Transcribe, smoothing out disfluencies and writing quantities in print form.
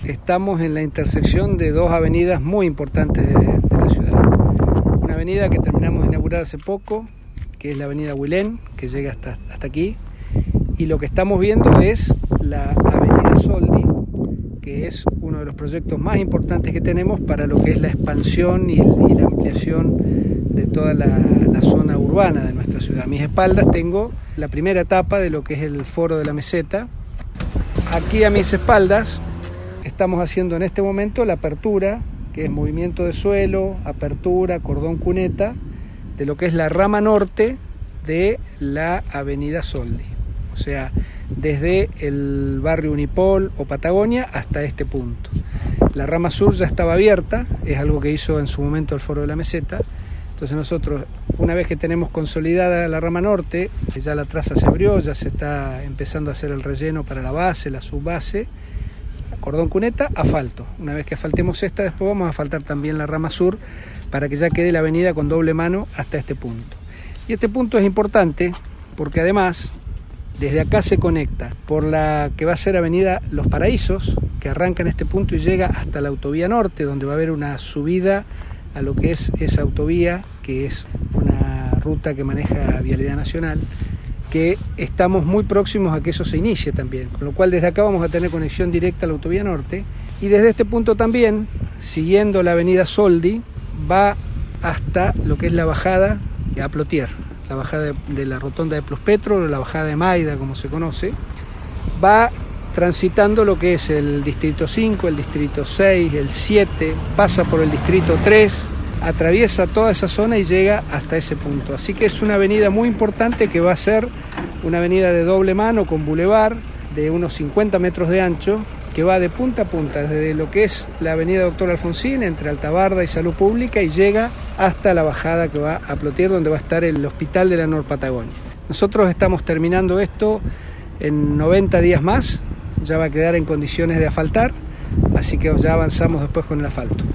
estamos en la intersección de dos avenidas muy importantes de la ciudad. Una avenida que terminamos de inaugurar hace poco, que es la avenida Huilén, que llega hasta aquí, y lo que estamos viendo es la avenida Soldi, que es uno de los proyectos más importantes que tenemos para lo que es la expansión y la ampliación de toda la zona urbana de nuestra ciudad. A mis espaldas tengo la primera etapa de lo que es el Foro de la Meseta. Aquí a mis espaldas estamos haciendo en este momento la apertura, que es movimiento de suelo, apertura, cordón cuneta, de lo que es la rama norte de la avenida Soldi. O sea, desde el barrio Unipol o Patagonia hasta este punto. La rama sur ya estaba abierta, es algo que hizo en su momento el Foro de la Meseta. Entonces nosotros, una vez que tenemos consolidada la rama norte, ya la traza se abrió, ya se está empezando a hacer el relleno para la base, la subbase, cordón cuneta, asfalto. Una vez que asfaltemos esta, después vamos a asfaltar también la rama sur para que ya quede la avenida con doble mano hasta este punto. Y este punto es importante porque además desde acá se conecta por la que va a ser avenida Los Paraísos, que arranca en este punto y llega hasta la autovía norte, donde va a haber una subida a lo que es esa autovía, que es una ruta que maneja Vialidad Nacional, que estamos muy próximos a que eso se inicie también, con lo cual desde acá vamos a tener conexión directa a la autovía norte, y desde este punto también, siguiendo la avenida Soldi, va hasta lo que es la bajada a Plotier, la bajada de la rotonda de Plospetro, o la bajada de Maida, como se conoce, va transitando lo que es el distrito 5, el distrito 6, el 7, pasa por el distrito 3, atraviesa toda esa zona y llega hasta ese punto. Así que es una avenida muy importante que va a ser una avenida de doble mano con bulevar de unos 50 metros de ancho, que va de punta a punta, desde lo que es la avenida Doctor Alfonsín, entre Altabarda y Salud Pública, y llega hasta la bajada que va a Plotier, donde va a estar el hospital de la Nor Patagonia. Nosotros estamos terminando esto en 90 días más, ya va a quedar en condiciones de asfaltar, así que ya avanzamos después con el asfalto.